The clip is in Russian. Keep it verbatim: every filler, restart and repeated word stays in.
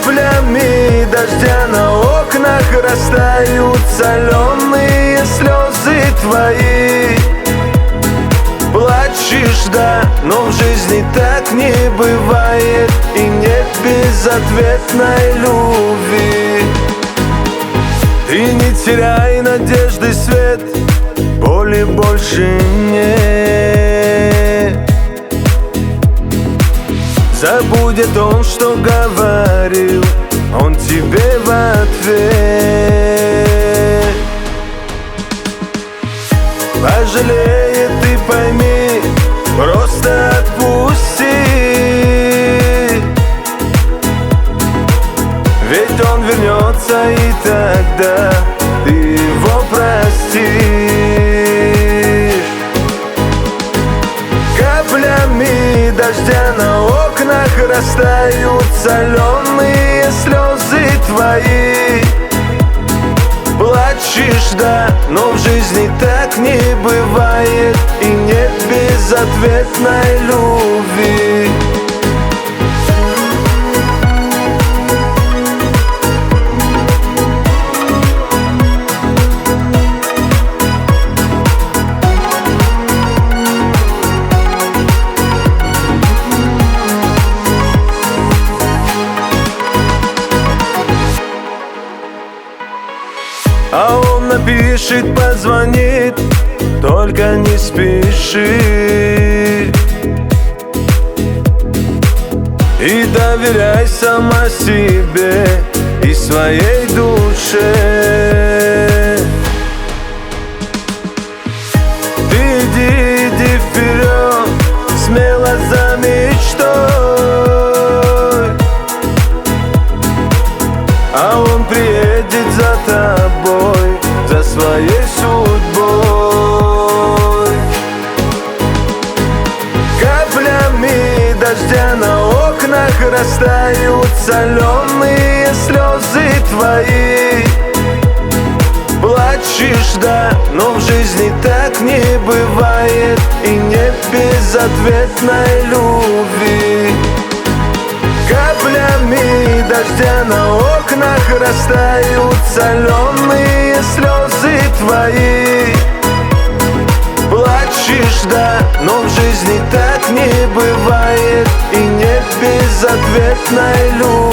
Каплями дождя на окнах растают соленые слезы твои. Плачешь, да, но в жизни так не бывает, и нет безответной любви. Ты не теряй надежды, свет, боли больше нет. Забудь о том, что говорил он тебе в ответ. Пожалеет, ты пойми, просто отпусти. Ведь он вернется, и тогда ты его простишь. Каплями дождя на окнах растают соленые слезы твои. Плачешь, да, но в жизни так не бывает, и нет безответной любви. А он напишет, позвонит, только не спеши. И доверяй сама себе и своей душе. Ты иди, иди вперед, смело за мечтой. А он приедет за тобой, за своей судьбой. Каплями дождя на окнах растают соленые слезы твои. Плачешь, да, но в жизни так не бывает, и нет безответной любви. Каплями дождя на окнах растают соленые слезы твои. Плачешь, да, но в жизни так не бывает, и нет безответной любви.